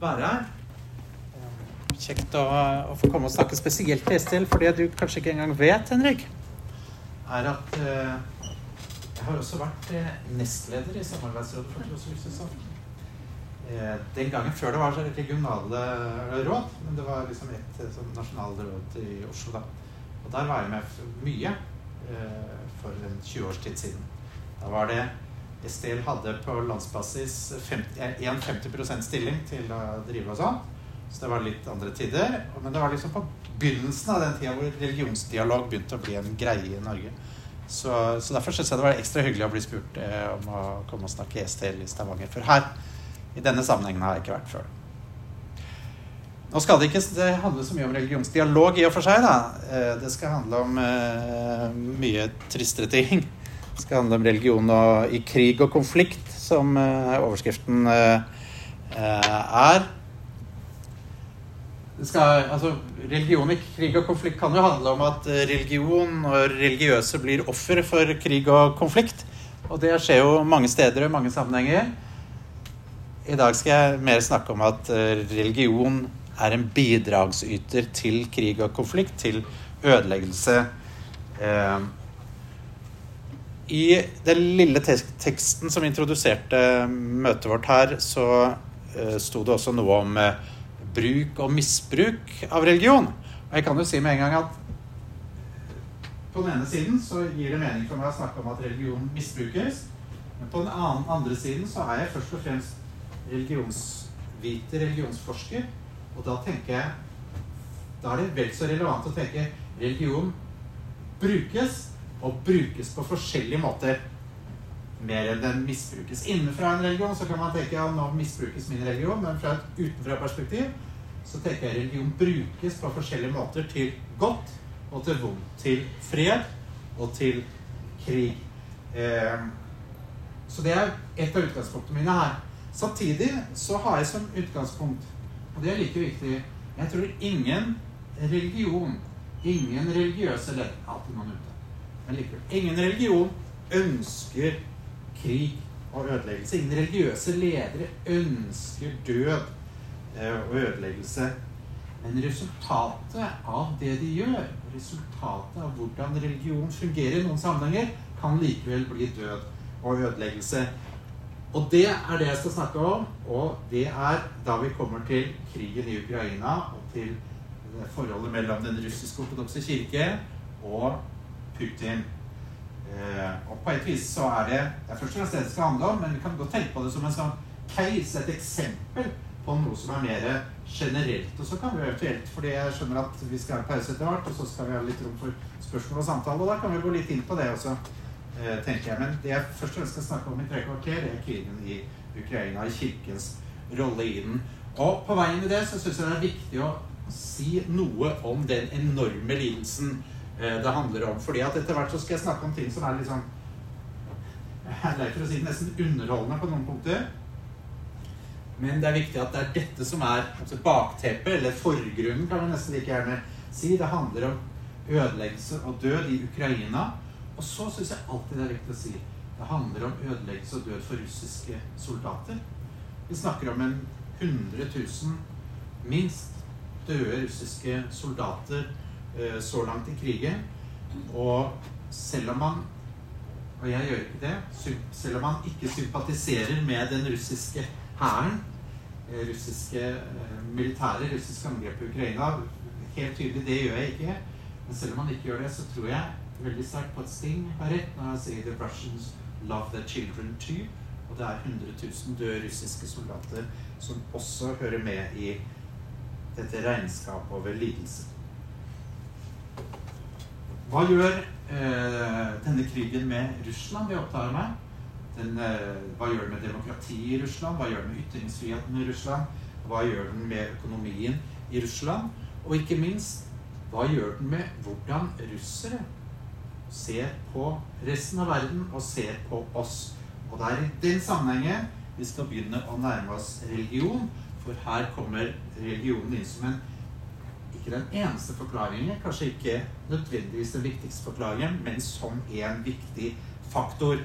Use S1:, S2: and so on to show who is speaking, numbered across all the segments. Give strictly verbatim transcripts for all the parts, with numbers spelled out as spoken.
S1: være her. Kjekt å, å få komme og snakke spesielt til Estel, for det du kanskje ikke engang vet, Henrik, er at eh, jeg har også vært eh, nestleder i Samarbeidsrådet for tros- og livssynssamfunn. Eh, den gangen før det var så regionale råd, men det var liksom et sånn nasjonale råd i Oslo da. Og der var jeg med mye eh, for en tjue års tid siden. Da var det Estel hadde på landsbasis en femti prosent stilling til å drive og sånn. Så det var litt andre tider. Men det var liksom på begynnelsen av den tiden hvor religionsdialog begynte å bli en greie i Norge. Så, så derfor synes jeg det var ekstra hyggelig å bli spurt eh, om å komme og snakke i Estel i Stavanger. For her, i denne sammenhengen, har jeg ikke vært før. Nå skal det ikke det handle så mye om religionsdialog i og for seg, da. Eh, det skal handle om eh, mye tristere ting. Det skal handle om religion og, i krig og konflikt, som eh, overskriften eh, er. Det skal, altså, religion i krig og konflikt kan jo handle om at religion og religiøse blir offer for krig og konflikt. Og det skjer jo mange steder og mange sammenhenger. I dag skal jeg mer snakke om at religion er en bidragsyter til krig og konflikt, til ødeleggelse. Eh, I den lille teksten som introduserte møtet vårt her, så eh, sto det også noe om eh, bruk og misbruk av religion. Og jeg kan jo si med en gang at på den ene siden så gir det mening for meg å snakke om at religion misbrukes, men på den annen, andre siden så er jeg først og fremst religionsviter, religionsforsker, og da tenker jeg, da er det vel så relevant å tenke religion brukes, og brukes på forskjellige måter, mer enn den misbrukes. Innenfra en religion så kan man tenke at nå misbrukes min religion, men fra et utenfra perspektiv så tenker jeg religion brukes på forskjellige måter til godt og til vondt, til fred og til krig. Eh, så det er et av utgangspunktene mine her. Samtidig så har jeg som utgangspunkt, og det er like viktig, jeg tror ingen religion, ingen religiøse ledd, alltid noen ute, men likevel, ingen religion ønsker krig og ødeleggelse. Ingen religiøse ledere ønsker død og ødeleggelse. Men resultatet av det de gjør, resultatet av hvordan religion fungerer i noen sammenhenger, kan likevel bli død og ødeleggelse. Og det er det jeg skal snakke om, og det er da vi kommer til krigen i Ukraina og til forholdet mellom den russisk-ortodokse kirke og Putin. Uh, og på et vis så er det, det er først og fremst det det skal handle om, men vi kan godt tenke på det som en sånn case, et eksempel på noe som er mer generelt. Og så kan vi eventuelt, fordi jeg skjønner at vi skal ha pause etter hvert, og så skal vi ha litt rom for spørsmål og samtale, og da kan vi gå litt inn på det også, uh, tenker jeg. Men det jeg først og fremst skal snakke om i tre kvarter er krigen i Ukraina, i kirkens rolle i den. Og på veien i det så synes jeg det er viktig å si noe om den enorme lidelsen det handler om, fordi at etter hvert så skal jeg snakke om ting som er litt sånn, jeg er lei for å si det, nesten underholdende på noen punkter, men det er viktig at det er dette som er altså bakteppet, eller forgrunnen kan vi nesten like gjerne si. Det handler om ødeleggelse og død i Ukraina, og så synes jeg alltid det er viktig å si, det handler om ødeleggelse og død for russiske soldater. Vi snakker om en hundre tusen minst døde russiske soldater så langt i krigen, og selv om man, og jeg gjør ikke det, selv om man ikke sympatiserer med den russiske hæren, russiske militære, russiske angrep på Ukraina, helt tydelig, det gjør jeg ikke, men selv om man ikke gjør det, så tror jeg veldig sterkt på at Sting har rett når jeg sier «The Russians love their children too», og det er hundre tusen døde russiske soldater som også hører med i dette regnskapet over lidelse. Hva gjør eh, denne krigen med Russland vi opptar med? Den, eh, hva gjør den med demokrati i Russland? Hva gjør den med ytringsfriheten i Russland? Hva gjør den med økonomien i Russland? Og ikke minst, hva gjør den med hvordan russere ser på resten av verden og ser på oss? Og det er i den sammenhengen vi skal begynne å nærme oss religion, for her kommer religionen inn som en ikke den eneste forklaringen, kanskje ikke nødvendigvis den viktigste forklaringen, men som en viktig faktor.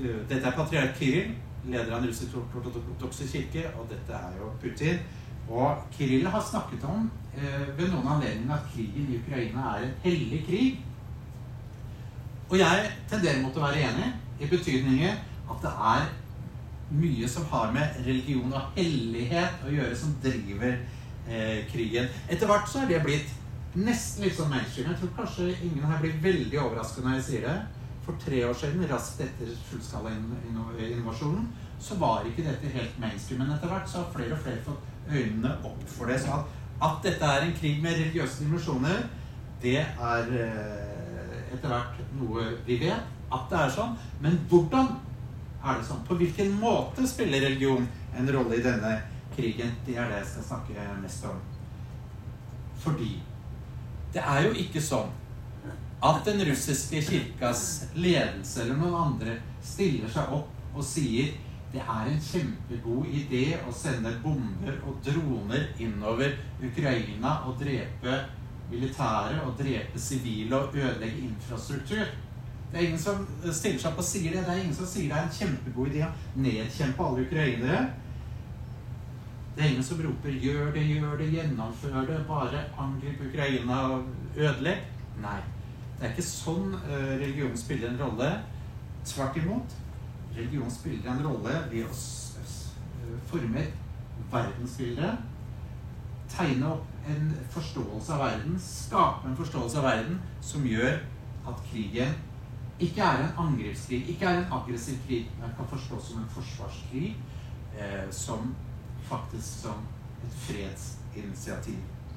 S1: dette er patriark Kirill, leder av den russisk-ortodokse kirke, og dette er jo Putin. Og Kirill har snakket om eh, ved noen anledninger at krigen i Ukraina er en hellig krig. Og jeg tenderer mot å være enig i betydningen at det er mye som har med religion og hellighet å gjøre som driver eh, krigen. Etter hvert så er det blitt nesten litt sånn mainstream. Jeg tror kanskje ingen her blir veldig overrasket når jeg sier det. For tre år siden, raskt etter fullskala innovasjonen, så var ikke dette helt mainstream. Men etter hvert så har flere og flere fått øynene opp for det. Så at, at dette er en krig med religiøse dimensjoner, det er eh, etter hvert noe vi vet at det er sånn. Men hvordan er det sånn? På hvilken måte spiller religion en rolle i denne krigen? Det er det jeg skal snakke mest om. Fordi det er jo ikke sånn at den russiske kirkas ledelse eller noen andre stiller seg opp og sier det er en kjempegod idé å sende bomber og droner innover Ukraina og drepe militære og drepe sivile og ødelegge infrastruktur. Det er ingen som stiller seg opp og sier det. Det er ingen som sier det er en kjempegod idé å nedkjempe alle ukrainere. Det er ingen som roper gjør det, gjør det, gjennomfør det, bare angrip Ukraina og ødelegg. Nei. Det er ikke sånn uh, religion spiller en rolle. Tvert imot. Religion spiller en rolle ved å uh, forme et verdensbilde, tegne opp en forståelse av verden, skape en forståelse av verden som gjør at krigen ikke er en angrepskrig, ikke er en aggressiv krig, men kan forstås som en forsvarskrig, uh, som faktisk som et fredsinitiativ.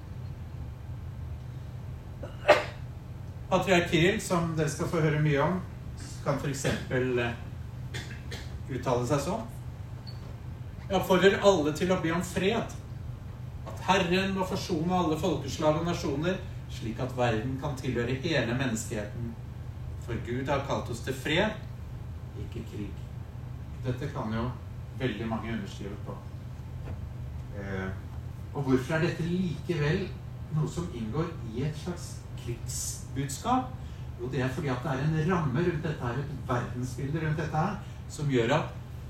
S1: Patriark Kirill, som dere skal få høre mye om, kan for eksempel uttale seg sånn. Jeg oppfordrer alle til å be om fred. At Herren må forsone alle folkeslag og nasjoner, slik at verden kan tilhøre hele menneskeheten. For Gud har kalt oss til fred, ikke krig. Dette kan jo veldig mange underskrive på. Eh, og hvorfor er dette likevel noe som inngår i et slags krigsbudskap? Jo, det er fordi at det er en ramme rundt dette her, et verdensbilde rundt dette her, som gjør at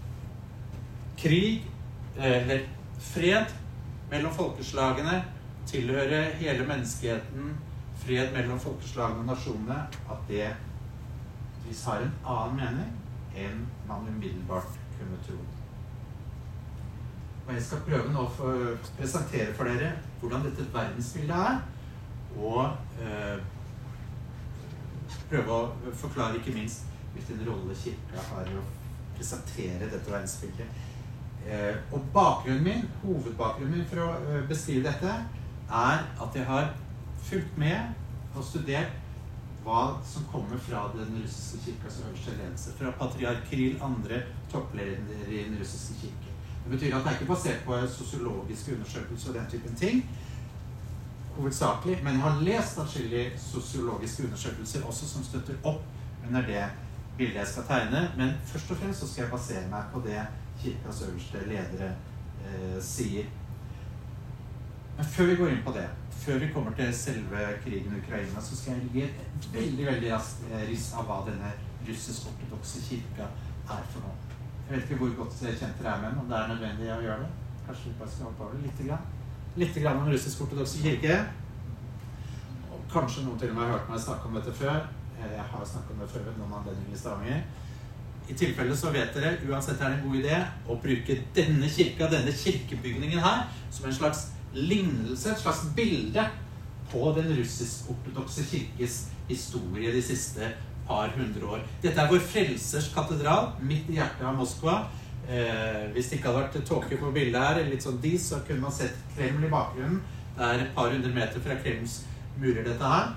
S1: krig, eller fred mellom folkeslagene, tilhører hele menneskeheten, fred mellom folkeslagene og nasjonene, at det hvis har en annen mening enn man umiddelbart kunne tro. Og jeg skal prøve nå å presentere for dere hvordan dette verdensbildet er, og eh, prøve å forklare ikke minst hvilken rolle kirka har i å presentere dette verdensbildet. Eh, og bakgrunnen min, hovedbakgrunnen min for å uh, beskrive dette, er at jeg har fulgt med og studert hva som kommer fra den russiske kirkas øverste ledelse, fra patriark Kirill, andre toppleder i den russiske kirke. Det betyr at det er ikke basert på sosiologiske undersøkelser og den typen ting, hovedsakelig, men jeg har lest atskillige sosiologiske undersøkelser også som støtter opp under det bildet jeg skal tegne, men først og fremst så skal jeg basere meg på det kirkas øverste ledere eh, sier. Men før vi går inn på det, før vi kommer til selve krigen i Ukraina, så skal jeg gi et veldig, veldig raskt riss av hva denne russisk-ortodokse kirka er for noe. Jeg vet ikke hvor godt kjent dere er med den, om det er nødvendig å gjøre det. Kanskje vi bare skal hoppe over litt grann. Litt grann om russisk-ortodokse kirke. Og kanskje noen til og med har hørt meg snakke om dette før. Jeg har snakket om det før ved noen anledninger i Stavanger. I tilfelle så vet dere, uansett er det en god idé, å bruke denne kirka, denne kirkebygningen her, som en slags lignelse, et slags bilde på den russisk-ortodokse kirkes historie de siste par hundre år. Dette er vår frelsers katedral, midt i hjertet av Moskva. Eh, hvis det ikke hadde vært tåke på bildet her, eller litt sånn dis, så kunne man sett Kreml i bakgrunnen. Det er et par hundre meter fra Kremls murer dette her.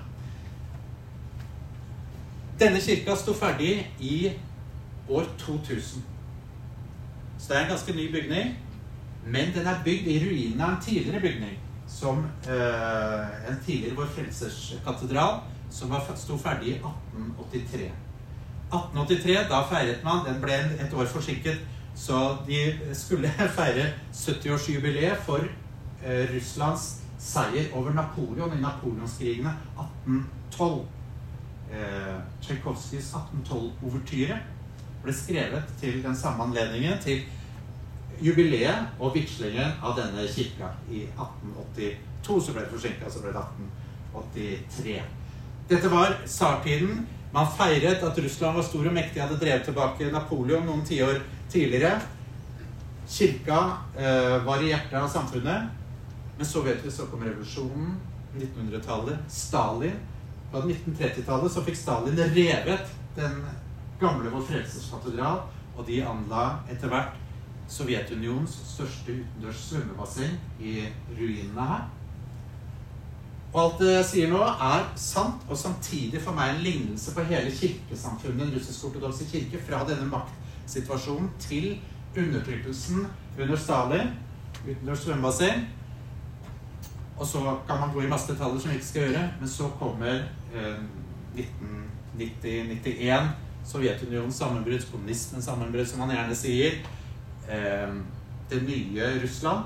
S1: Denne kirka stod ferdig i år to tusen. Så det er en ganske ny bygning, men den er bygd i ruinen av en tidligere bygning, som eh, en tidligere vår frelsers katedral, som var, stod ferdig i atten åttitre. atten åttitre, da feiret man, den ble et år forsinket, så de skulle feire sytti-årsjubileet for eh, Russlands seier over Napoleon i Napoleonskrigene atten tolv. Eh, Tchaikovskys atten tolv-overtyre ble skrevet til den samme anledningen, til jubileet og vigslingen av denne kirka i atten åttito, så ble det forsinket, så ble det atten åttitre. Dette var tsartiden. Man feiret at Russland var stor og mektig, hadde drevet tilbake Napoleon noen tiår tidligere. Kirka eh, var i hjertet av samfunnet, men så vet vi, så kom revolusjonen, nittenhundretallet, Stalin. På nitten trettitallet så fikk Stalin revet den gamle Vår Frelsers katedral, og de anla etter hvert Sovjetunions største utendørs svømmebasseng i ruinene her. Og alt det jeg sier nå er sant, og samtidig for meg en lignelse på hele kirkesamfunnet, den russisk-ortodokse kirke, fra denne maktsituasjonen til undertrykkelsen under Stalin, utendørs svømmebasseng. Og så kan man gå i masse detaljer som vi ikke skal gjøre, men så kommer eh, nitten nitti til nittien, Sovjetunionens sammenbrudd, kommunismens sammenbrudd, som man gjerne sier, eh, det nye Russland.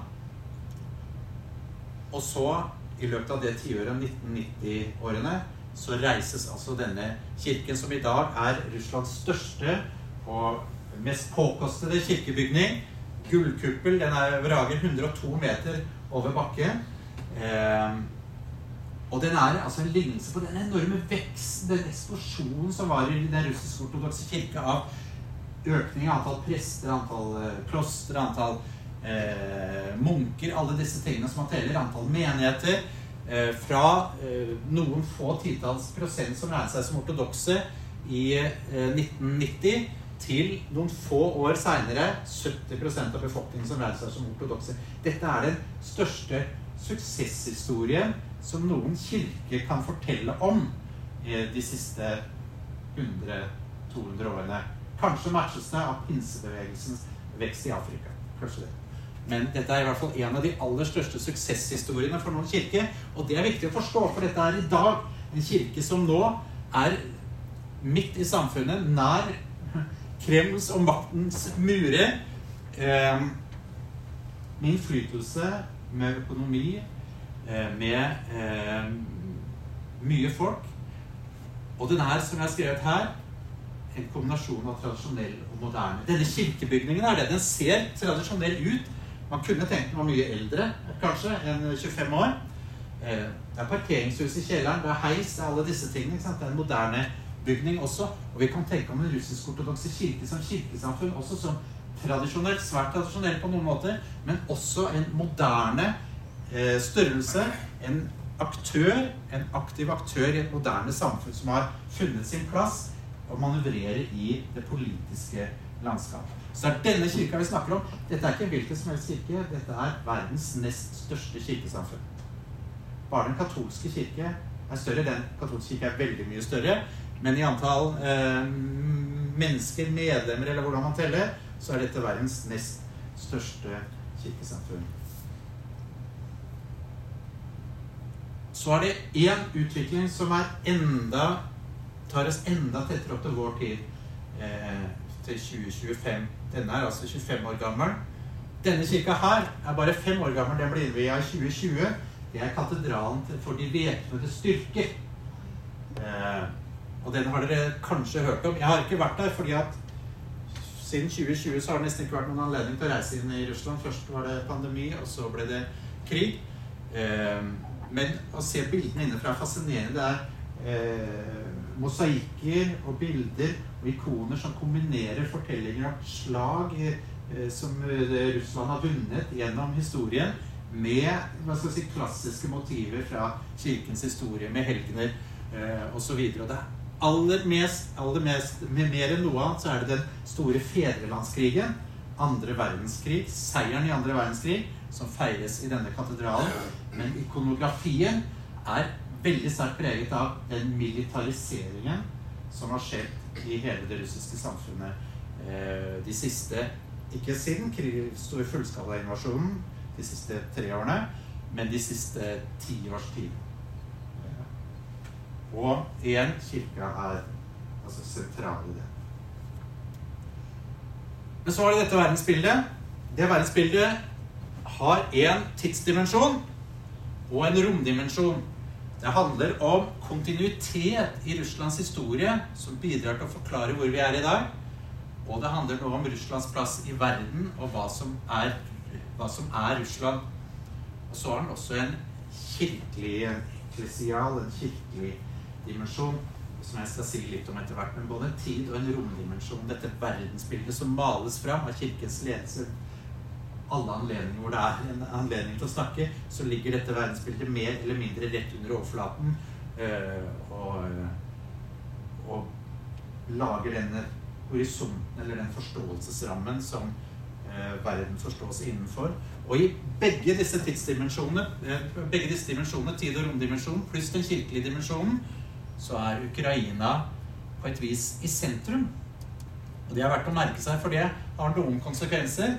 S1: Og så, i løpet av det tiåret, nitten nitti-årene, så reises altså denne kirken, som i dag er Russlands største og mest påkostede kirkebygning. Gullkuppel, den er vrager hundre og to meter over bakken. Eh, og den er altså en lignelse på den enorme veksten, den eksplosjonen som var i den russisk-ortodokse kirke av økning av antall prester, antall eh, kloster, antall eh, munker, alle disse tingene som man teller, antall menigheter, eh, fra eh, noen få titalls prosent som regner seg som ortodokse i eh, nitten nitti, til noen få år senere sytti prosent av befolkningen som regner seg som ortodokse. Dette er den største suksesshistorien som noen kirke kan fortelle om eh, de siste hundre til to hundre årene. Kanskje matches det av pinsebevegelsens vekst i Afrika. Kanskje det. Men dette er i hvert fall en av de aller største suksesshistoriene for noen kirke, og det er viktig å forstå, for dette er i dag en kirke som nå er midt i samfunnet, nær Kremls og maktens murer, eh, med innflytelse, med økonomi, eh, med eh, mye folk. Og den er, som jeg har skrevet her, en kombinasjon av tradisjonell og moderne. Denne kirkebygningen er det. Den ser tradisjonell ut. Man kunne tenkt den var mye eldre, kanskje, enn tjuefem år. Eh, det er parkeringshus i kjelleren, det er heis, det er alle disse tingene. Ikke sant? Det er en moderne bygning også. Og vi kan tenke om den russisk-ortodokse kirke som kirkesamfunn også som tradisjonelt, svært tradisjonell på noen måter, men også en moderne eh, størrelse, en aktør, en aktiv aktør i et moderne samfunn som har funnet sin plass og manøvrerer i det politiske landskapet. Så det er denne kirka vi snakker om. Dette er ikke en hvilken som helst kirke, dette er verdens nest største kirkesamfunn. Bare den katolske kirke er større, den katolske kirke er veldig mye større, men i antall eh, mennesker, medlemmer, eller hvordan man teller, så er dette verdens nest største kirkesamfunn. Så er det en utvikling som er enda, tar oss enda tettere opp til vår tid, eh, til tjue tjuefem. Denne er altså tjuefem år gammel. Denne kirka her er bare fem år gammel, den blir vi i tjue tjue. Det er katedralen for de væpnede styrker. Eh, og den har dere kanskje hørt om. Jeg har ikke vært der, fordi at siden tjue tjue så har det nesten ikke vært noen anledning til å reise inn i Russland. Først var det pandemi, og så ble det krig. Eh, men å se bildene innenfra er fascinerende. Det er eh, mosaikker og bilder og ikoner som kombinerer fortellinger av slag eh, som Russland har vunnet gjennom historien, med hva skal jeg si, klassiske motiver fra kirkens historie, med helgener eh, og så videre. Og det er aller mest, aller mest, med mer enn noe annet, så er det den store fedrelandskrigen, andre verdenskrig, seieren i andre verdenskrig, som feires i denne katedralen. Men ikonografien er veldig sterkt preget av den militariseringen som har skjedd i hele det russiske samfunnet eh, de siste, ikke siden krig, store fullskala-invasjonen, de siste tre årene, men de siste ti års tid. Og igjen, kirka er altså sentral i det. Men så har det dette verdensbildet. Det verdensbildet har en tidsdimensjon og en romdimensjon. Det handler om kontinuitet i Russlands historie, som bidrar til å forklare hvor vi er i dag. Og det handler nå om Russlands plass i verden, og hva som er, hva som er Russland. Og så har den også en kirkelig, ekklesial, en kirkelig dimensjon, som jeg skal si litt om etter hvert, men både en tid- og en romdimensjon, dette verdensbildet som males fram av kirkens ledelse. Alle anledninger hvor det er en anledning til å snakke, så ligger dette verdensbildet mer eller mindre rett under overflaten, øh, og, og lager denne horisonten, eller den forståelsesrammen som øh, verden forstås innenfor. Og i begge disse tidsdimensjonene, øh, begge disse dimensjonene, tid- og romdimensjonen, pluss den kirkelige dimensjonen, så er Ukraina på et vis i sentrum. Og det er verdt å merke seg, for det har noen konsekvenser.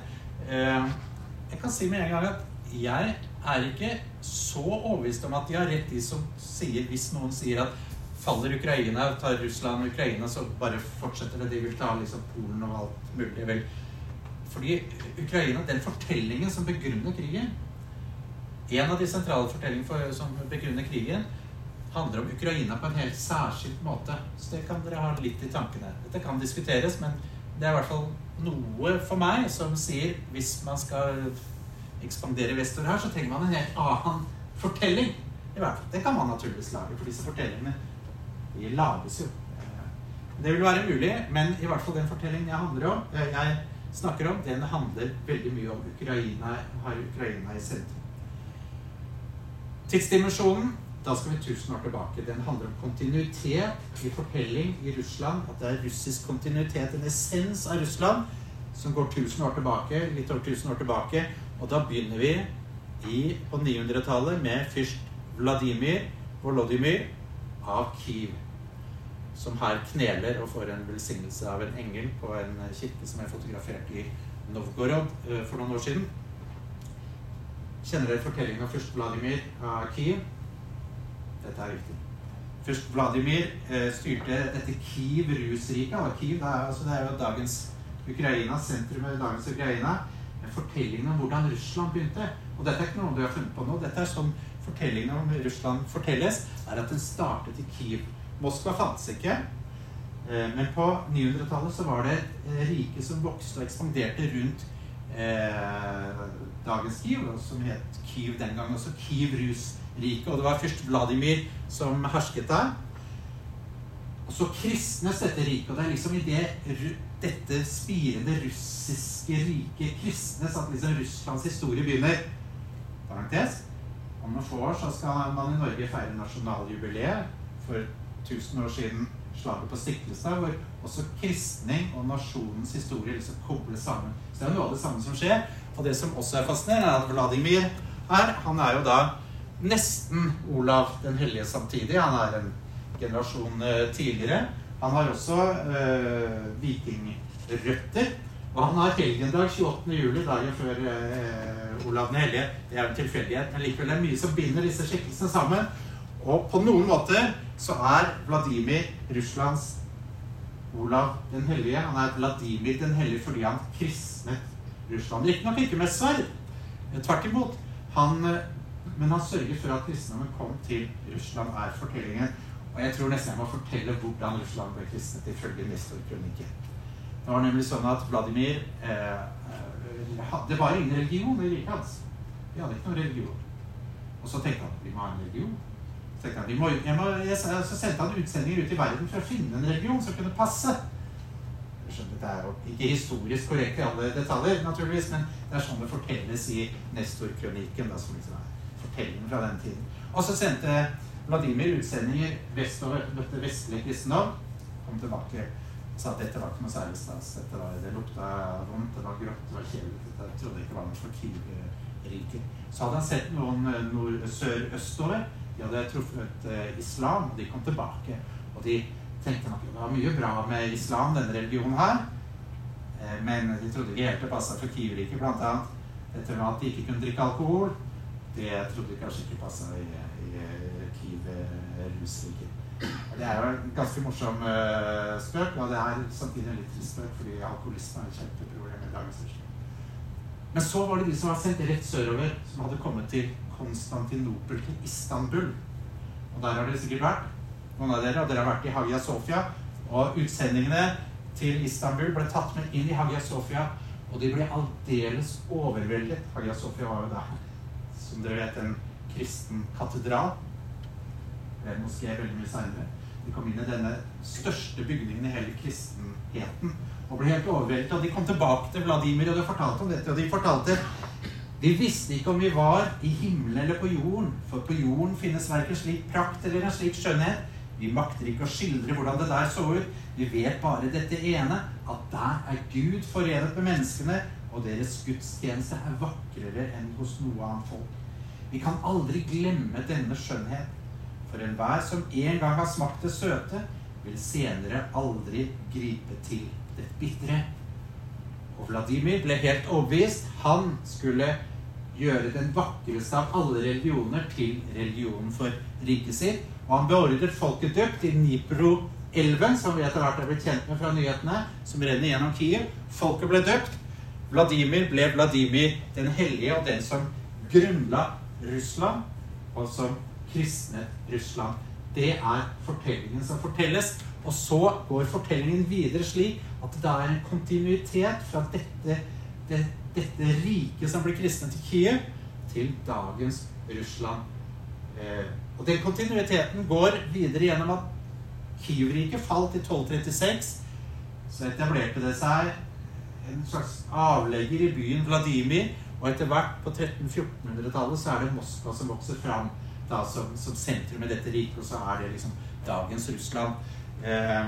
S1: Jeg kan si med en gang at jeg er ikke så overbevist om at de har rett, de som sier, hvis noen sier at faller Ukraina, tar Russland Ukraina, så bare fortsetter det, de vil ta liksom Polen og alt mulig vel. Fordi Ukraina, den fortellingen som begrunner krigen, en av de sentrale fortellingene for, som begrunner krigen, handler om Ukraina på en helt særskilt måte. Så det kan dere ha litt i tankene. Dette kan diskuteres, men det er i hvert fall noe for meg som sier, hvis man skal ekspandere vestover her, så trenger man en helt annen fortelling. I hvert fall, det kan man naturligvis lage, for disse fortellingene, de lages jo. Det vil være mulig, men i hvert fall den fortellingen jeg handler om, jeg snakker om, den handler veldig mye om Ukraina, har Ukraina i sentrum. Tidsdimensjonen, da skal vi tusen år tilbake. Den handler om kontinuitet i fortelling i Russland, at det er russisk kontinuitet, en essens av Russland, som går tusen år tilbake, litt over tusen år tilbake, og da begynner vi i, på nihundretallet med fyrst Vladimir Volodymyr av Kiev, som her kneler og får en velsignelse av en engel på en kirke som er fotografert i Novgorod for noen år siden. Kjenner dere fortellingen av fyrst Vladimir av Kiev? Dette er viktig. Først Vladimir eh, styrte dette Kiev-Rus-riket. Kiev, det er, altså, det er jo dagens Ukraina, sentrum av dagens Ukraina. En fortelling om hvordan Russland begynte. Og dette er ikke noe du har funnet på nå. Dette er sånn fortellingen om Russland fortelles, er at den startet i Kiev. Moskva fantes ikke, eh, men på nihundretallet så var det et rike som vokste og ekspanderte rundt eh, dagens Kiev, som het Kiev den gangen også, Kiev-Rus-riket. Og det var først Vladimir som hersket der. Og så kristnes dette riket, og det er liksom i det, dette spirende russiske riket kristnes at liksom Russlands historie begynner. Parentes. Om noen få år så skal man i Norge feire nasjonaljubileet for tusen år siden slaget på Stiklestad, hvor også kristning og nasjonens historie liksom kobles sammen. Så det er noe av det samme som skjer. Og det som også er fascinerende, er at Vladimir her, han er jo da nesten Olav den hellige samtidig. Han er en generasjon uh, tidligere. Han har også uh, vikingrøtter. Og han har helgendag tjueåttende juli, dagen før uh, Olav den hellige. Det er en tilfeldighet, men likevel er det mye som binder disse skikkelsene sammen. Og på noen måter så er Vladimir Russlands Olav den hellige. Han er Vladimir den hellige fordi han kristnet Russland. Ikke nok ikke med sverd. Tvert imot. Han Men han sørger for at kristendommen kom til Russland, er fortellingen. Og jeg tror nesten jeg må fortelle hvordan Russland ble kristnet ifølge Nestor-kronikken. Det var nemlig sånn at Vladimir eh, Det var ingen religion i riket hans. De hadde ikke noen religion. Og så tenkte han, vi må ha en religion. Så, han, vi må, jeg må, jeg, så sendte han utsendinger ut i verden for å finne en religion som kunne passe. Jeg skjønner, det er jo ikke historisk korrekt i alle detaljer, naturligvis, men det er sånn det fortelles i Nestor-kronikken, da, som liksom er fortellingen fra den tiden. Og så sendte Vladimir utsendinger vestover dette vestlige kristendom, kom tilbake og sa at dette var ikke noe særlig stas. Dette var, det lukta vondt, det var grått, det var kjedelig. Jeg trodde ikke det var noe for Kiev-riket. Så hadde han sett noen nord, sør-østover. De hadde truffet uh, islam, og de kom tilbake. Og de tenkte nok det var mye bra med islam, denne religionen her. Eh, men de trodde ikke helt det passet for Kiev-riket, blant annet. Dette med at de ikke kunne drikke alkohol. Det trodde jeg kanskje ikke passet i, i Kiev-Rus-riket. Det er jo en ganske morsom uh, spøk, og det er samtidig en litt trist spøk, fordi alkoholisme er et kjempeproblem i dagens Russland. Men så var det de som var sendt rett sørover, som hadde kommet til Konstantinopel, til Istanbul. Og der har dere sikkert vært, noen av dere, og dere har vært i Hagia Sofia, og utsendingene til Istanbul, ble tatt med inn i Hagia Sophia, og de ble aldeles overveldet. Hagia Sophia var jo da, som dere vet, en kristen katedral. Det er moské veldig mye senere. De kom inn i denne største bygningen i hele kristenheten, og ble helt overveldet. Og de kom tilbake til Vladimir, og de fortalte om dette, og de fortalte, vi visste ikke om vi var i himmelen eller på jorden, for på jorden finnes hverken slik prakt eller en slik skjønnhet. Vi makter ikke å skildre hvordan det der så ut. Vi vet bare dette ene, at der er Gud forenet med menneskene, og deres gudstjeneste er vakrere enn hos noe annet folk. Vi kan aldri glemme denne skjønnhet, for enhver som en gang har smakt det søte, vil senere aldri gripe til det bittre. Og Vladimir ble helt overbevist. Han skulle gjøre den vakreste av alle religioner til religionen for riket sitt. Og han beordret folket døpt i Dnipro-elven, som vi etter hvert har blitt kjent med fra nyhetene, som renner gjennom Kiev. Folket ble døpt. Vladimir ble Vladimir den hellige, og den som grunnla Russland, og som kristnet Russland. Det er fortellingen som fortelles. Og så går fortellingen videre slik at det er en kontinuitet fra dette, det, dette riket som blir kristnet i Kiev, til dagens Russland. Eh, og den kontinuiteten går videre gjennom at Kiev-riket falt i tolv trettiseks. Så etablerte det seg en slags avlegger i byen Vladimir, og etter hvert på tretten-fjortenhundretallet så er det Moskva som vokser fram da, som, som sentrum i dette riket, og så er det liksom dagens Russland. Eh,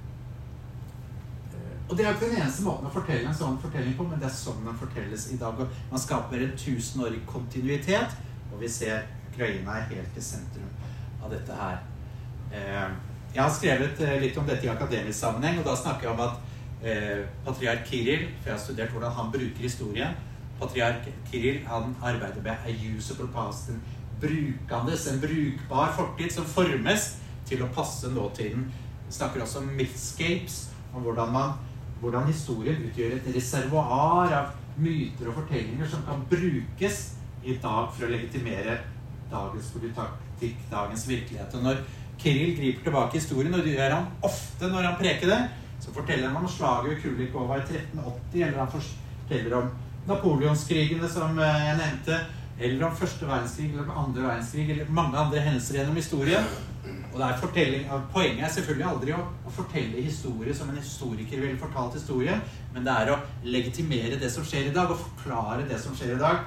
S1: og det er ikke den eneste måten å fortelle en sånn fortelling på, men det er sånn den fortelles i dag. Og man skaper en tusenårig kontinuitet, og vi ser Ukraina er helt i sentrum av dette her. Eh, jeg har skrevet litt om dette i akademisk sammenheng, og da snakker jeg om at eh, patriark Kirill, for jeg har studert hvordan han bruker historien. Patriark Kirill, han arbeider med a usable past, en brukandes, en brukbar fortid som formes til å passe nåtiden. Vi snakker også om mythscapes, om hvordan, man, hvordan historien utgjør et reservoar av myter og fortellinger som kan brukes i dag for å legitimere dagens politikk, dagens virkelighet. Og når Kirill griper tilbake i historien, og det gjør han ofte når han preker det, så forteller han om slaget ved Kulikova i tretten åtti, eller han forteller om Napoleonskrigene som jeg nevnte, eller om første verdenskrig, eller om andre verdenskrig, eller mange andre hendelser gjennom historien. Og det er fortelling, poenget er selvfølgelig aldri å, å fortelle historie som en historiker ville fortalt historie, men det er å legitimere det som skjer i dag, og forklare det som skjer i dag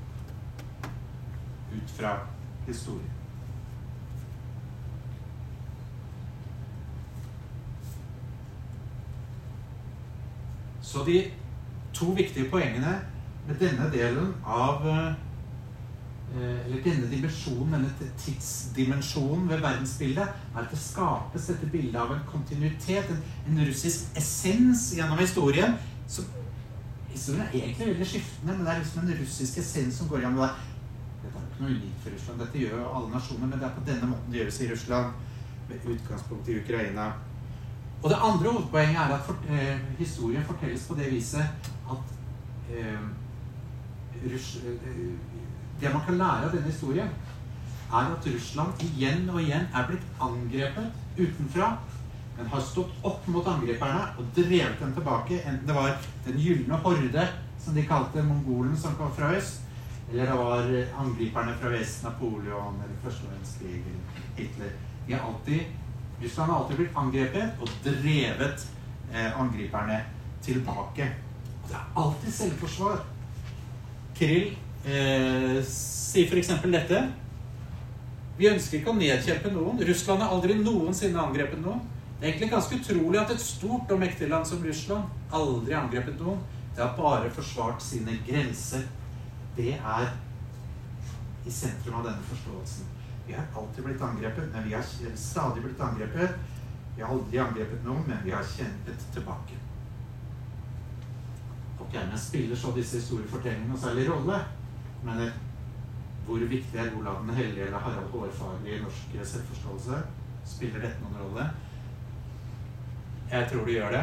S1: ut fra historie. Så de to viktige poengene med denne delen av eller denne dimensjonen, denne tidsdimensjonen ved verdensbildet, er at det skapes dette bildet av en kontinuitet, en, en russisk essens gjennom historien. Så, historien er egentlig veldig skiftende, men det er liksom en russisk essens som går gjennom det. Dette er ikke noe unikt for Russland, dette gjør jo alle nasjoner, men det er på denne måten det gjøres i Russland, med utgangspunkt i Ukraina. Og det andre hovedpoenget er at for, eh, historien fortelles på det viset at eh, Russ, eh, det man kan lære av denne historien, er at Russland igjen og igjen er blitt angrepet utenfra, men har stått opp mot angriperne og drevet dem tilbake, enten det var den gyllene horde, som de kalte mongolen som kom fra øst, eller det var angriperne fra vest, Napoleon, eller første verdenskrig, eller Hitler. De har alltid, Russland har alltid blitt angrepet og drevet eh, angriperne tilbake. Og det er alltid selvforsvar. Kirill Eh, sier for eksempel dette: vi ønsker ikke å nedkjempe noen. Russland har aldri noensinne angrepet noen. Det er egentlig ganske utrolig at et stort og mektig land som Russland aldri angrepet noen. Det har bare forsvart sine grenser. Det er i sentrum av denne forståelsen. Vi har alltid blitt angrepet, men vi har stadig blitt angrepet. Vi har aldri angrepet noen, men vi har kjempet tilbake. Og gjerne spiller så disse historiefortellingene noe særlig rolle. Men hvor viktig er Olav den hellige eller Harald Hårfagre i norsk selvforståelse? Spiller dette noen rolle? Jeg tror det gjør det.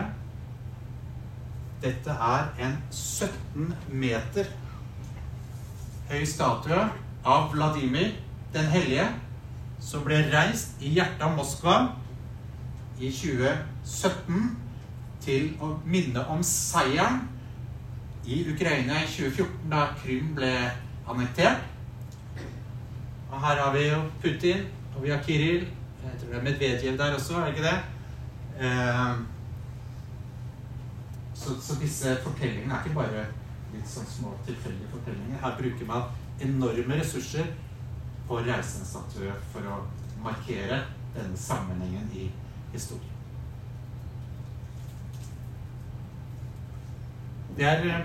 S1: Dette er en sytten meter høy statue av Vladimir den hellige, som ble reist i hjertet av Moskva i tjue sytten. til å minne om seieren i Ukraina i tjue fjorten, da Krym ble annektert. Og her har vi jo Putin, og vi har Kirill, jeg tror det er Medvedev der også, er det ikke det? Eh, så, så disse fortellingene er ikke bare litt sånn små tilfeldige fortellinger. Her bruker man enorme ressurser på reisestatue for å markere denne sammenhengen i historien. Det er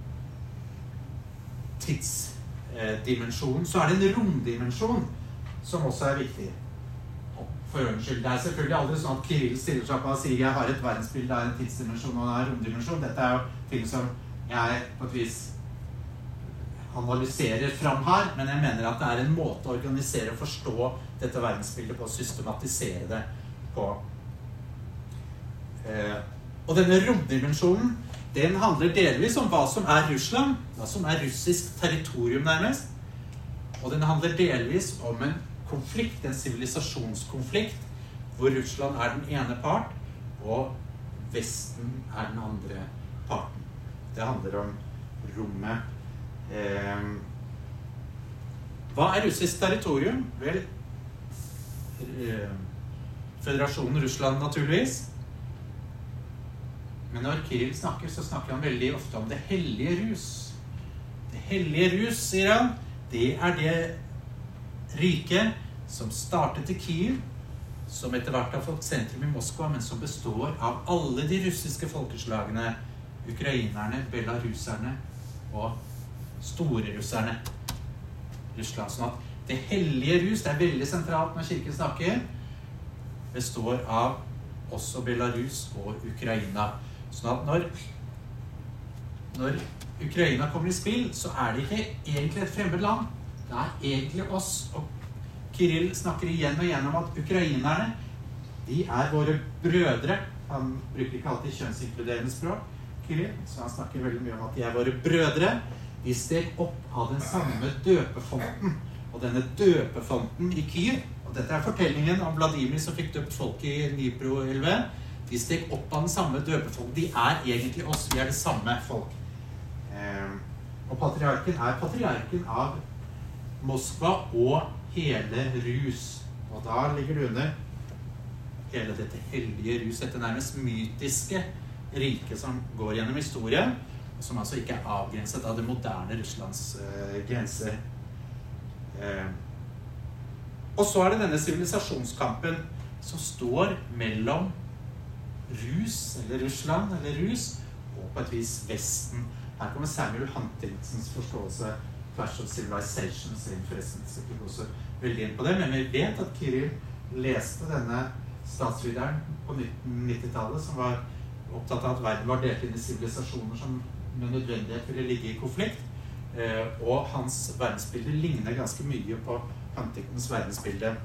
S1: tidsdimensjonen. Så er det en romdimensjon som også er viktig. For unnskyld, det er selvfølgelig aldri sånn at Kirill stiller seg opp og sier jeg har et verdensbilde, det er en tidsdimensjon og det er en romdimensjon. Dette er jo ting som jeg på et vis analyserer fram her, men jeg mener at det er en måte å organisere og forstå dette verdensbildet på, å systematisere det på. Eh, og denne romdimensjonen, den handler delvis om hva som er Russland, hva som er russisk territorium nærmest, og den handler delvis om en konflikt, en sivilisasjonskonflikt, hvor Russland er den ene part, og Vesten er den andre parten. Det handler om rommet. Eh, hva er russisk territorium? Vel, eh, Føderasjonen Russland naturligvis. Men når Kirill snakker, så snakker han veldig ofte om det hellige rus. Det hellige rus, sier han, det er det riket som startet i Kiev, som etter hvert har fått sentrum i Moskva, men som består av alle de russiske folkeslagene, ukrainerne, belaruserne og storerusserne. Russland. Sånn at det hellige rus, det er veldig sentralt når kirken snakker, består av også Belarus og Ukraina. Sånn at når, når Ukraina kommer i spill, så er det ikke egentlig et fremmed land. Det er egentlig oss. Og Kirill snakker igjen og igjen om at ukrainerne, de er våre brødre. Han bruker ikke alltid kjønnsinkluderende språk, Kirill, så han snakker veldig mye om at de er våre brødre. De steg opp av den samme døpefonten. Og denne døpefonten i Kiev, og dette er fortellingen om Vladimir som fikk døpt folk i Dnipro-elven, de steg opp av den samme døpefonten. De er egentlig oss, vi er det samme folk. Eh, og patriarken er patriarken av Moskva og hele Rus. Og da ligger det under hele dette hellige Rus, dette nærmest mytiske riket som går gjennom historien, og som altså ikke er avgrenset av det moderne Russlands eh, grenser. Eh, og så er det denne sivilisasjonskampen som står mellom Rus, eller Russland, eller Rus, og på et vis Vesten. Her kommer Samuel Huntingtons forståelse Clash of Civilizations, forresten, så ikke gå så veldig inn på det, men vi vet at Kirill leste denne statsviteren på nittentallet, som var opptatt av at verden var delt inn i sivilisasjoner som med nødvendighet ville ligge i konflikt, eh, og hans verdensbilde ligner ganske mye på Huntingtons verdensbilde.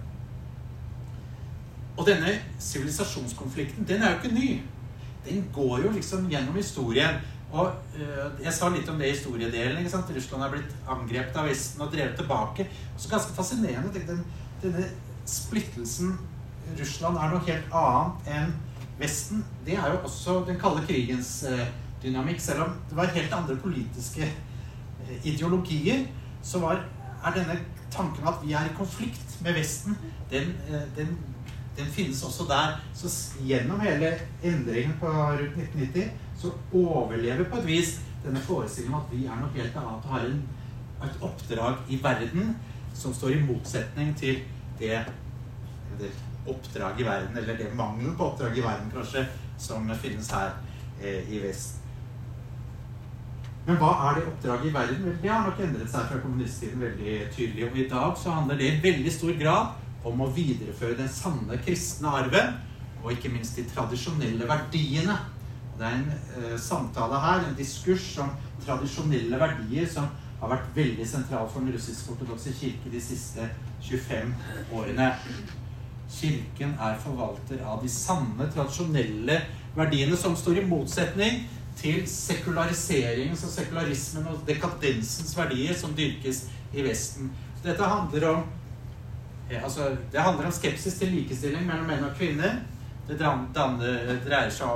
S1: Og denne sivilisasjonskonflikten, den er jo ikke ny. Den går jo liksom gjennom historien. Og øh, jeg sa litt om det i historiedelen, ikke sant? Russland er blitt angrepet av Vesten og drevet tilbake. Og så ganske fascinerende, den, denne splittelsen, Russland er noe helt annet enn Vesten. Det er jo også den kalde krigens øh, dynamikk, selv om det var helt andre politiske øh, ideologier, så var, er denne tanken at vi er i konflikt med Vesten, den, øh, den Den finnes også der. Så gjennom hele endringen på rundt nitten nitti så overlever på et vis denne forestillingen om at vi er noe helt annet og har en, et oppdrag i verden som står i motsetning til det, det oppdrag i verden, eller det mangelen på oppdrag i verden kanskje, som finnes her eh, i vest. Men hva er det oppdraget i verden? Det har nok endret seg fra kommunisttiden veldig tydelig, og i dag så handler det i veldig stor grad om å videreføre den sanne kristne arven, og ikke minst de tradisjonelle verdiene. Det er en eh, samtale her, en diskurs om tradisjonelle verdier som har vært veldig sentral for den russisk-ortodokse kirke de siste tjuefem årene. Kirken er forvalter av de sanne, tradisjonelle verdiene som står i motsetning til sekulariseringens og sekularismen og dekadensens verdier som dyrkes i Vesten. Så dette handler om Altså, det handler om skepsis til likestilling mellom menn og kvinner. Det dreier seg om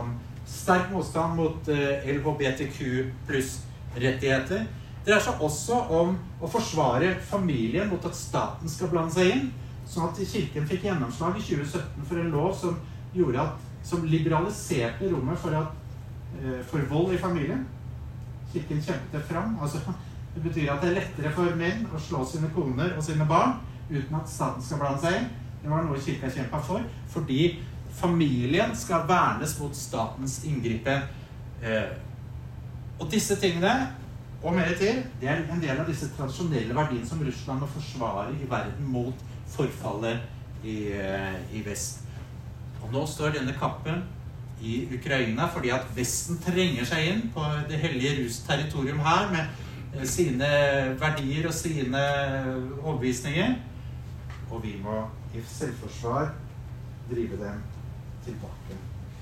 S1: sterk motstand mot eh, L H B T Q pluss rettigheter. Det dreier seg også om å forsvare familien mot at staten skal blande seg inn, sånn at kirken fikk gjennomslag i tjue sytten for en lov som, gjorde at, som liberaliserte rommet for, at, eh, for vold i familien. Kirken kjempet det fram. Altså, det betyr at det er lettere for menn å slå sine koner og sine barn uten at staten skal blande seg inn. Det var noe kirka kjempet for, fordi familien skal vernes mot statens inngripen. Eh, og disse tingene, og mer til, det er en del av disse tradisjonelle verdiene som Russland må forsvare i verden mot forfallet i, eh, i vest. Og nå står denne kappen i Ukraina fordi at Vesten trenger seg inn på det hellige Rus-territorium her med eh, sine verdier og sine overbevisninger. Og vi må i selvforsvar drive dem tilbake.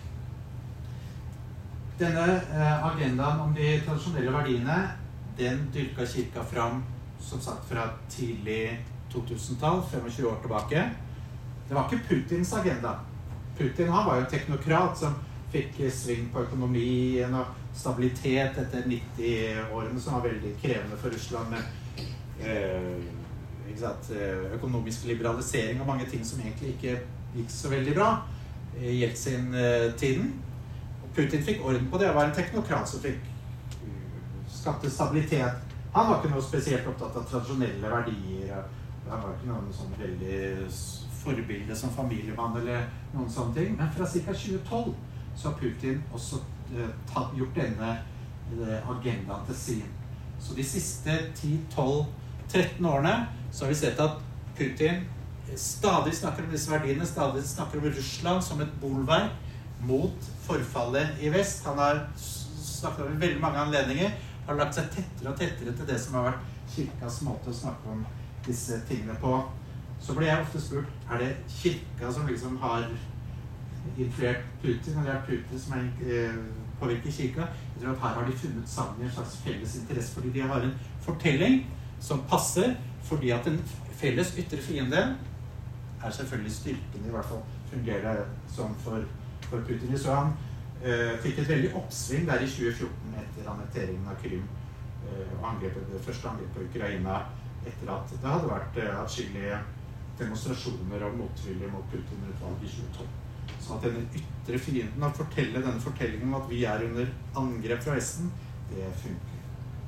S1: Denne eh, agendaen om de tradisjonelle verdiene, den dyrka kirka fram, som sagt, fra tidlig to tusen-tall, tjuefem år tilbake. Det var ikke Putins agenda. Putin han var jo en teknokrat som fikk sving på økonomien og stabilitet etter nitti-årene, som var veldig krevende for Russland med eh, ikke sant, økonomisk liberalisering og mange ting som egentlig ikke gikk så veldig bra i Jeltsin-tiden. Putin fikk orden på det, og var en teknokrat som fikk skapte stabilitet. Han var ikke noe spesielt opptatt av tradisjonelle verdier. Han var ikke noen sånn veldig forbilde som familiemann eller noen sånne ting. Men fra ca. tjue tolv så har Putin også uh, tatt, gjort denne uh, agendaen til sin. Så de siste ti, tolv, tretten årene så har vi sett at Putin stadig snakker om disse verdiene, stadig snakker om Russland som et bolverk mot forfallet i vest. Han har snakket om veldig mange anledninger, har lagt seg tettere og tettere til det som har vært kirkas måte å snakke om disse tingene på. Så ble jeg ofte spurt, er det kirka som liksom har influert Putin, eller er det Putin som er eh, påvirket kirka? Jeg tror at her har de funnet sammen i en slags felles interesse, fordi de har en fortelling som passer, fordi at en felles ytre fiende er selvfølgelig styrken, i hvert fall fungerer som for, for Putin. Så han Uh, fikk et veldig oppsving der i tjue fjorten etter annekteringen av Krim uh, og angrepet, det første angrepet på Ukraina etter at det hadde vært uh, atskillige demonstrasjoner og motvilje mot Putin-utvalget i tjue tolv. Så at denne ytre fienden å fortelle denne fortellingen om at vi er under angrep fra Vesten, det funker.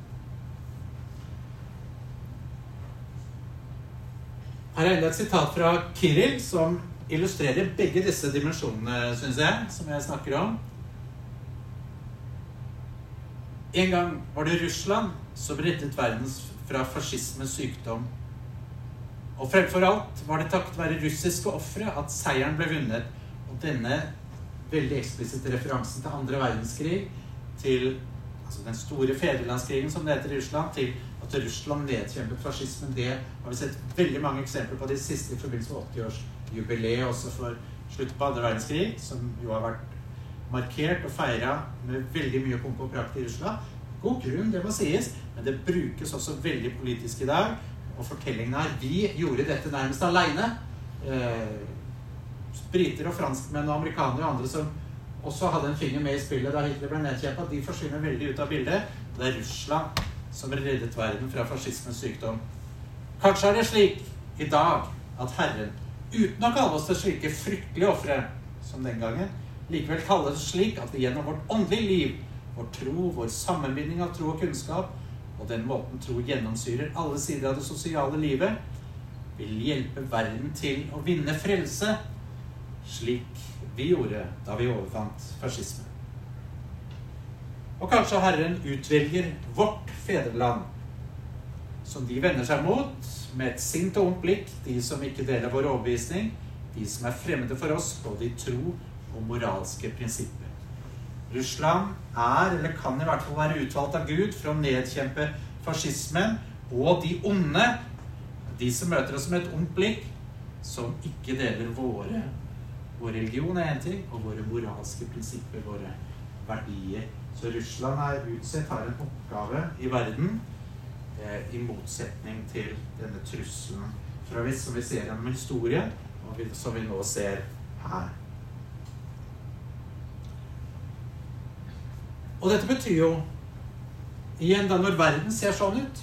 S1: Her er enda et sitat fra Kirill som illustrerer begge disse dimensjonene, synes jeg, som jeg snakker om. En gang var det Russland som reddet verden fra fascismens sykdom. Og fremfor alt var det takket være russiske ofre at seieren ble vunnet. Og denne veldig eksplisitte referansen til andre verdenskrig, til altså den store fedrelandskrigen som det heter i Russland, til at Russland nedkjempet fascismen, det har vi sett veldig mange eksempler på de siste i forbindelse med åtti års jubileet også for slutt på andre verdenskrig, som jo har vært markert og feiret med veldig mye pomp og prakt i Russland. God grunn, det må sies, men det brukes også veldig politisk i dag, og fortellingen er, vi gjorde dette nærmest alene. Eh, briter og franskmenn og amerikanere og andre som også hadde en finger med i spillet da Hitler ble nedkjempet, de forsvinner veldig ut av bildet. Det er Russland som reddet verden fra fascismens sykdom. Kanskje er det slik i dag at Herren, uten å kalle oss til slike fryktelige ofre som den gangen, likevel kaller det slik at vi gjennom vårt åndelige liv, vår tro, vår sammenbinding av tro og kunnskap, og den måten tro gjennomsyrer alle sider av det sosiale livet, vil hjelpe verden til å vinne frelse, slik vi gjorde da vi overvant fascismen. Og kanskje Herren utvelger vårt fedreland, som de vender seg mot, med et sint og ondt blikk, de som ikke deler vår overbevisning, de som er fremmede for oss, både i tro og moralske prinsipper. Russland er, eller kan i hvert fall være utvalgt av Gud for å nedkjempe fascismen, og de onde, de som møter oss med et ondt blikk, som ikke deler våre, vår religion er en ting, og våre moralske prinsipper, våre verdier. Så Russland er utsett, har en oppgave i verden, eh, i motsetning til denne trusselen fra vest, som vi ser gjennom historie, og vi, som vi nå ser her. Og dette betyr jo, igjen da når verden ser sånn ut,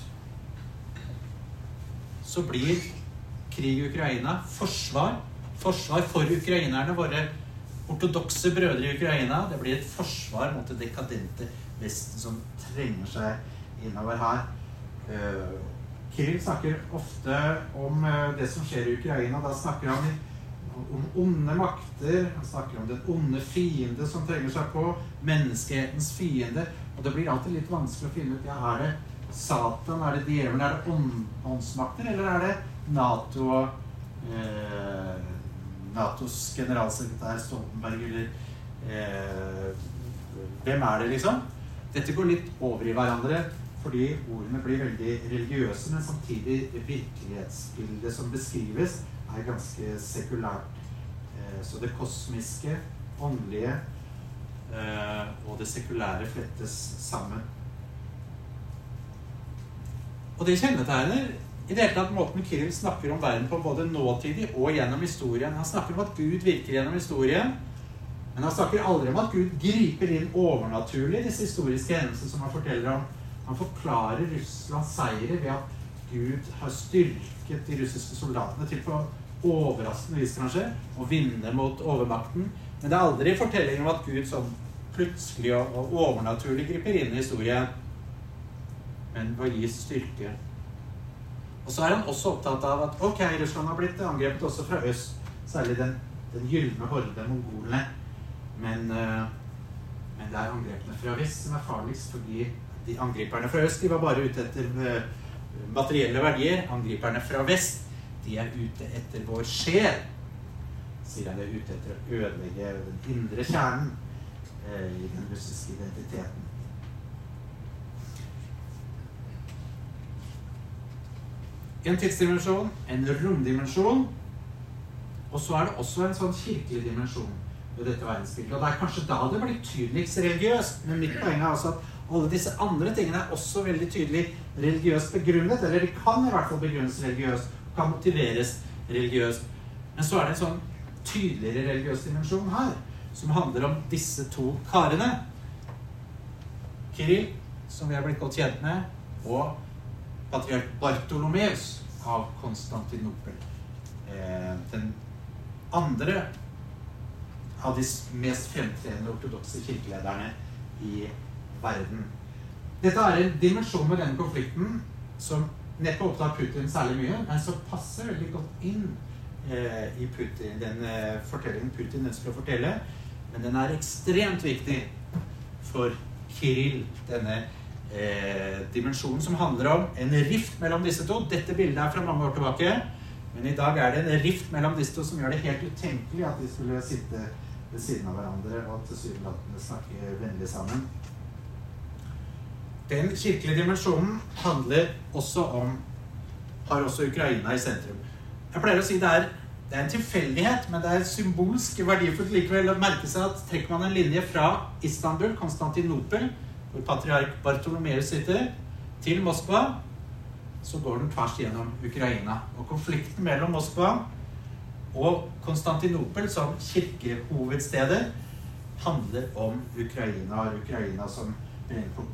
S1: så blir krig i Ukraina forsvar, forsvar for ukrainerne, våre ortodokse brødre i Ukraina. Det blir et forsvar mot det dekadente Vesten som trenger seg innover her. Uh, Kirill snakker ofte om uh, det som skjer i Ukraina. Da snakker han om onde makter, han snakker om den onde fiende som trenger seg på, menneskehetens fiende, og det blir alltid litt vanskelig å finne ut, ja, er det Satan, er det djevelen, er det ånd, åndsmakter, eller er det NATO, eh, NATOs generalsekretær Stoltenberg, eller eh, hvem er det liksom? Dette går litt over i hverandre, fordi ordene blir veldig religiøse, men samtidig virkelighetsbildet som beskrives er ganske sekulært. Eh, så det kosmiske, åndelige eh, og det sekulære flettes sammen. Og det kjennetegner i det hele tatt måten Kirill snakker om verden på, både nåtidig og gjennom historien. Han snakker om at Gud virker gjennom historien, men han snakker aldri om at Gud griper inn overnaturlig i disse historiske hendelsene som han forteller om. Han forklarer Russlands seire ved at Gud har styrket de russiske soldatene til på overraskende vis kanskje, å vinne mot overmakten. Men det er aldri fortelling om at Gud sånn plutselig og overnaturlig griper inn i historien, men hva gis styrke. Og så er han også opptatt av at ok, Russland har blitt angrepet også fra øst, særlig den, den gyllene horde, mongolene, men, uh, men det er angrepene fra vest som er farligst, fordi de angriperne fra øst, de var bare ute etter uh, materielle verdier. Angriperne fra vest, de er ute etter vår sjel, sier han, de er ute etter å ødelegge den indre kjernen uh, i den russiske identiteten. En tidsdimensjon, en romdimensjon, og så er det også en sånn kirkelig dimensjon ved dette verdensbildet. Og det er kanskje da det blir tydeligst religiøst, men mitt poeng er altså at alle disse andre tingene er også veldig tydelig religiøst begrunnet, eller de kan i hvert fall begrunnes religiøst, kan motiveres religiøst. Men så er det en sånn tydeligere religiøs dimensjon her, som handler om disse to karene. Kirill, som vi har blitt godt kjent med, og patriark Bartolomeus av Konstantinopel. Eh, den andre av de mest fremtredende ortodokse kirkelederne i verden. Dette er en dimensjon med denne konflikten som neppe opptar Putin særlig mye, men som passer veldig godt inn eh, i Putin, den eh, fortellingen Putin ønsker å fortelle. Men den er ekstremt viktig for Kirill, denne Eh, dimensjonen som handler om en rift mellom disse to. Dette bildet er fra mange år tilbake, men i dag er det en rift mellom disse to som gjør det helt utenkelig at de skulle sitte ved siden av hverandre og tilsynelatende snakke vennlig sammen. Den kirkelige dimensjonen handler også om, har også Ukraina i sentrum. Jeg pleier å si det er, det er en tilfeldighet, men det er symbolsk verdifullt likevel å merke seg at trekker man en linje fra Istanbul, Konstantinopel, hvor patriark Bartolomeus sitter, til Moskva, så går den tvers gjennom Ukraina. Og konflikten mellom Moskva og Konstantinopel som kirkehovedstedet handler om Ukraina, og Ukraina som brennpunkt.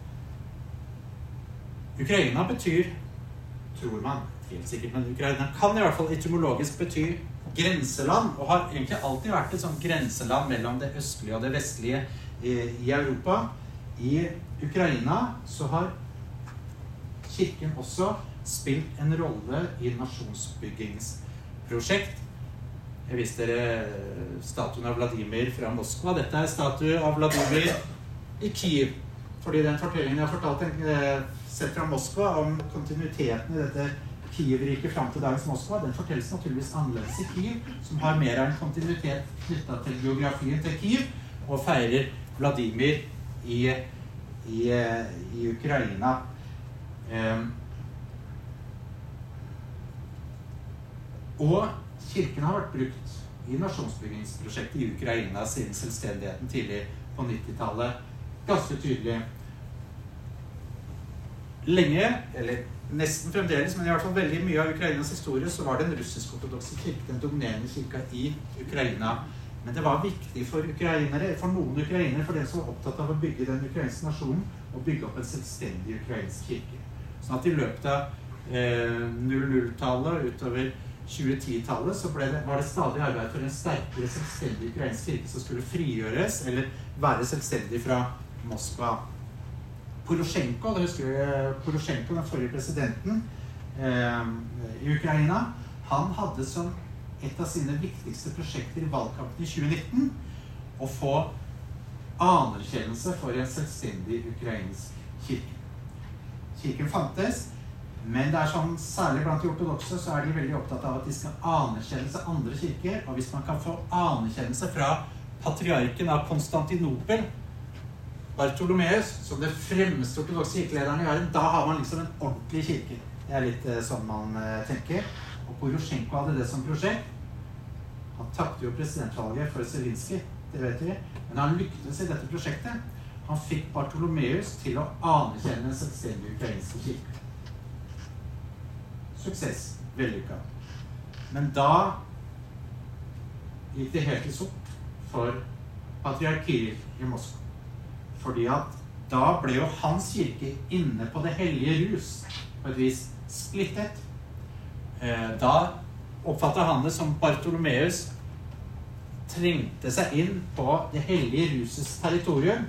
S1: Ukraina betyr, tror man, helt sikkert, men Ukraina kan i hvert fall etymologisk bety grenseland, og har egentlig alltid vært et sånt grenseland mellom det østlige og det vestlige i, i Europa. I Ukraina så har kirken også spilt en rolle i nasjonsbyggingsprosjekt. Jeg viste dere statuen av Vladimir fra Moskva. Dette er statue av Vladimir i Kiev. Fordi den fortellingen jeg har fortalt sett fra Moskva om kontinuiteten i dette Kiev-riket frem til dagens Moskva, den fortelles naturligvis annerledes i Kiev, som har mer av en kontinuitet knyttet til geografien til Kiev, og feirer Vladimir I, i, i Ukraina. Um, og kirken har vært brukt i nasjonsbyggingsprosjektet i Ukraina siden selvstendigheten tidlig på nittitallet. Ganske tydelig. Lenge, eller nesten fremdeles, men i hvert fall veldig mye av Ukrainas historie, så var den russisk-ortodokse kirke den dominerende kirka i Ukraina Men det var viktig for ukrainere, for noen ukrainere, for det som var opptatt av å bygge den ukrainske nasjonen, og bygge opp en selvstendig ukrainsk kirke. Sånn at i løpet av eh, null null-tallet utover tjue ti-tallet så ble det, var det stadig arbeid for en sterkere selvstendig ukrainsk kirke som skulle frigjøres, eller være selvstendig fra Moskva. Poroshenko, det husker vi, Poroshenko, den forrige presidenten eh, i Ukraina, han hadde som et av sine viktigste prosjekter i valgkampen i tjue nitten å få anerkjennelse for en selvstendig ukrainsk kirke. Kirken fantes, men det er sånn, særlig blant de ortodokse, så er de veldig opptatt av at de skal anerkjennelse av andre kirker, og hvis man kan få anerkjennelse fra patriarken av Konstantinopel, Bartolomeus, som det fremste ortodokse kirkelederen i verden, da har man liksom en ordentlig kirke. Det er litt eh, sånn man eh, tenker. Og Poroshenko hadde det som prosjekt. Han tapte jo presidentvalget for Zelenskyj, det vet vi, men han lyktes i dette prosjektet. Han fikk Bartolomeus til å anerkjenne en selvstendig ukrainske kirke. Suksess, vellykket. Men da gikk det helt i sort for patriark Kirill i Moskva. Fordi at da ble jo hans kirke inne på det hellige rus på et vis splittet. Da oppfattet han det som Bartolomeus trengte seg inn på det hellige rusets territorium.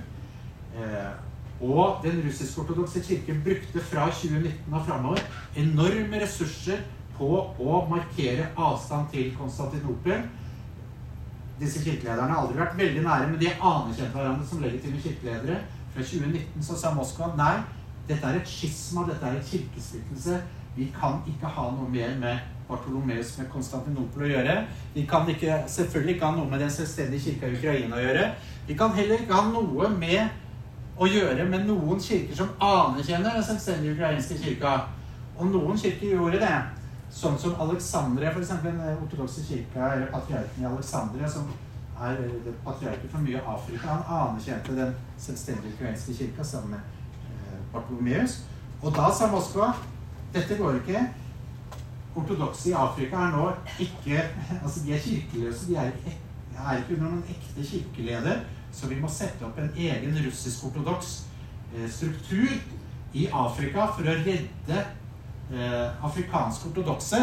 S1: Og den russisk-ortodokse kirken brukte fra tjue nitten og fremover enorme ressurser på å markere avstand til Konstantinopel. Disse kirkelederne har aldri vært veldig nære, men de anerkjente hverandre som legitime kirkeledere. Fra tjue nitten så sa Moskva, nei, dette er et skisma, dette er et kirkesplittelse. Vi kan ikke ha noe mer med Bartolomeus med Konstantinopel å gjøre. Vi kan ikke, selvfølgelig ikke ha noe med den selvstendige kirka i Ukraina å gjøre. Vi kan heller ikke ha noe med å gjøre med noen kirker som anerkjenner den selvstendige ukrainske kirka. Og noen kirker gjorde det. Sånn som Alexandria, for eksempel den ortodokse kirka, eller patriarken i Alexandria, som er patriarken for mye av Afrika, han anerkjente den selvstendige ukrainske kirka sammen med eh, Bartolomeus. Og da sa Moskva, dette går ikke. Ortodokse i Afrika er nå ikke, altså de er kirkeløse, de er ikke, de er ikke under noen ekte kirkeleder, så vi må sette opp en egen russisk-ortodoks eh, struktur i Afrika for å redde eh, afrikanske ortodokse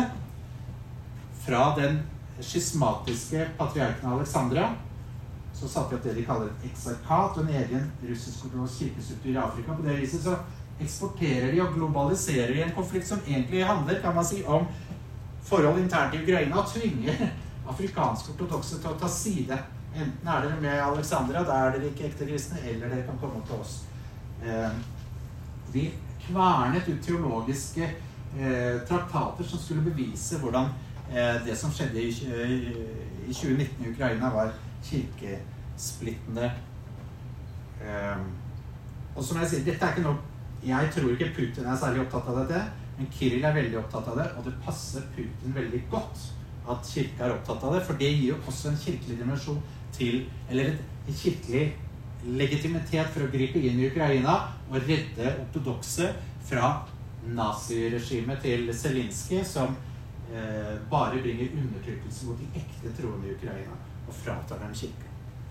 S1: fra den schismatiske patriarken Alexandria. Så satte vi opp det de kaller et eksarkat, og en egen russisk-ortodoks kirkestruktur i Afrika. På det viset så eksporterer de og globaliserer de en konflikt som egentlig handler, kan man si, om forhold internt i Ukraina, og tvinger afrikanske ortodokse til å ta side. Enten er dere med Alexandria, da er dere ikke ekte kristne, eller dere kan komme til oss. Eh, de kvernet ut teologiske eh, traktater som skulle bevise hvordan eh, det som skjedde i, i, i tjue nitten i Ukraina var kirkesplittende. Eh, og som jeg sier, dette er ikke noe, jeg tror ikke Putin er særlig opptatt av dette, men Kirill er veldig opptatt av det, og det passer Putin veldig godt at kirka er opptatt av det, for det gir jo også en kirkelig dimensjon til, eller en kirkelig legitimitet for å gripe inn i Ukraina og redde ortodokse fra naziregimet til Zelenskyj, som eh, bare bringer undertrykkelse mot de ekte troende i Ukraina og fratar dem kirke.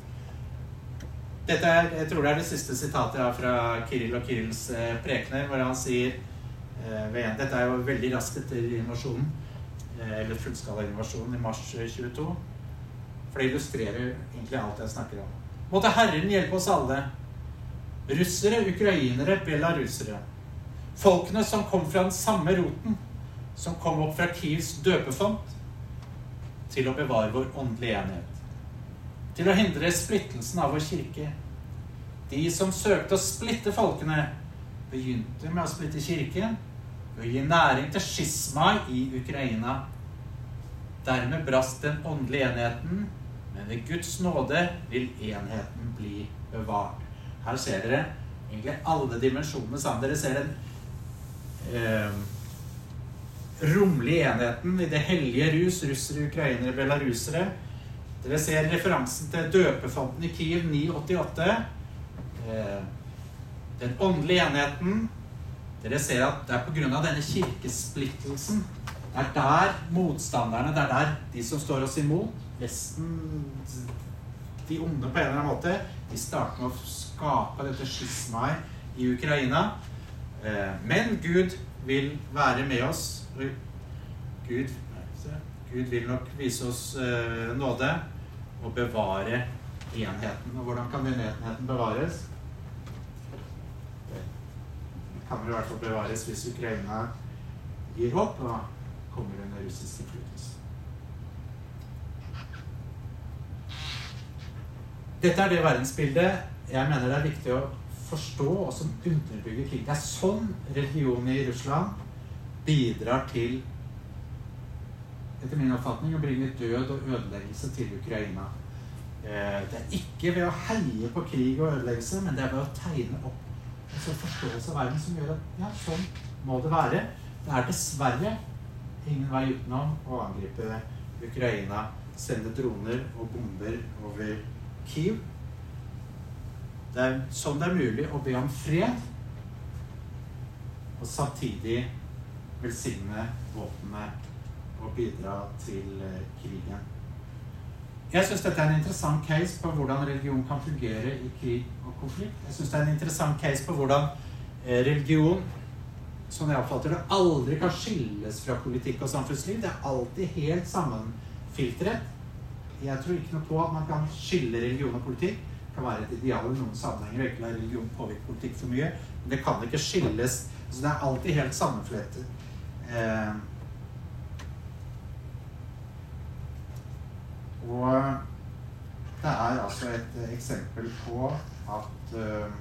S1: Dette er, jeg tror det er det siste sitatet jeg har fra Kirill og Kirills eh, prekener, hvor han sier eh, ved en, dette er jo veldig raskt etter invasjonen, eh, eller fullskala invasjonen i mars tjueto, for det illustrerer egentlig alt jeg snakker om. Måtte Herren hjelpe oss alle, russere, ukrainere, belarusere, folkene som kom fra den samme roten, som kom opp fra Kievs døpefont, til å bevare vår åndelige enhet, til å hindre splittelsen av vår kirke. De som søkte å splitte folkene, begynte med å splitte kirken, og gi næring til schisma i Ukraina. Dermed brast den åndelige enheten, men ved Guds nåde vil enheten bli bevart. Her ser dere egentlig alle dimensjonene sammen. Dere ser den eh, romlige enheten i det hellige rus, russere, ukrainere, belarusere. Dere ser referansen til døpefonten i Kiev ni åttiåtte. Eh, den åndelige enheten. Dere ser at det er på grunn av denne kirkesplittelsen. Det er der motstanderne, det er der de som står oss imot, Vesten, de onde på en eller annen måte. De starter med å skape dette skismaet i Ukraina. Men Gud vil være med oss. Gud, Gud vil nok vise oss nåde og bevare enheten. Og hvordan kan den enheten bevares? Det kan vel i hvert fall bevares hvis Ukraina gir opp og kommer under russisk innflytelse. Dette er det verdensbildet jeg mener det er viktig å forstå og som underbygger krig. Det er sånn religionen i Russland bidrar til, etter min oppfatning, å bringe død og ødeleggelse til Ukraina. Det er ikke ved å heie på krig og ødeleggelse, men det er ved å tegne opp en forståelse av verden som gjør at ja, sånn må det være. Det er dessverre ingen vei utenom å angripe Ukraina, sende droner og bomber over Kiev. Det er sånn det er mulig å be om fred og samtidig velsigne våpnene og bidra til krigen. Jeg synes dette er en interessant case på hvordan religion kan fungere i krig og konflikt. Jeg synes det er en interessant case på hvordan religion, som jeg oppfatter det, aldri kan skilles fra politikk og samfunnsliv. Det er alltid helt sammenfiltret. Jeg tror ikke noe på at man kan skille religion og politikk. Det kan være et ideal i noen sammenhenger, ikke la religion påvirke politikk for mye, men det kan ikke skilles. Så det er alltid helt sammenflettet. Eh, og det er altså et eksempel på at eh,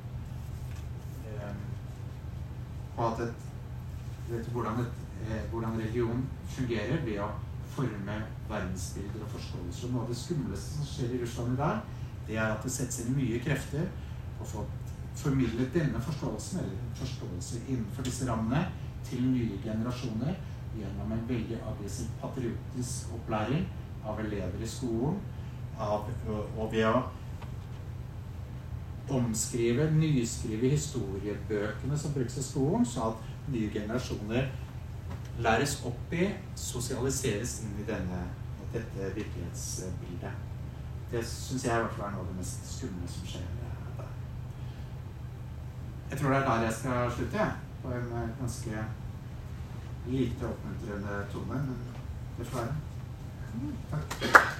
S1: på at et, vet du, hvordan, et, eh, hvordan religion fungerer ved å forme verdensbilder og forståelser. Og noe av det skumleste som skjer i Russland i dag, det er at det settes inn mye krefter og få formidlet denne forståelsen, eller forståelse innenfor disse rammene, til nye generasjoner gjennom en veldig aggressiv patriotisk opplæring av elever i skolen, av, og ved å omskrive, nyskrive historiebøkene som brukes i skolen, så at nye generasjoner læres opp i, sosialiseres inn i denne, dette virkelighetsbildet. Det synes jeg i hvert fall er noe av det mest skumle som skjer der. Jeg tror det er der jeg skal slutte, jeg. På en ganske lite oppmuntrende tone, men det får være. Takk.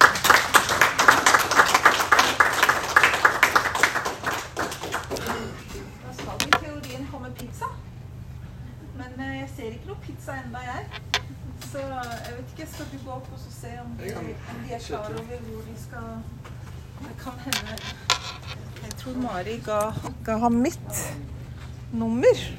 S2: Da skal vi i teorien ha med pizza. Men jeg ser ikke noe pizza enda jeg. Så jeg vet ikke, skal du gå opp og se om de, om de er klar over hvor de skal... Det kan hende... Jeg tror Mari ga, ga ham mitt nummer.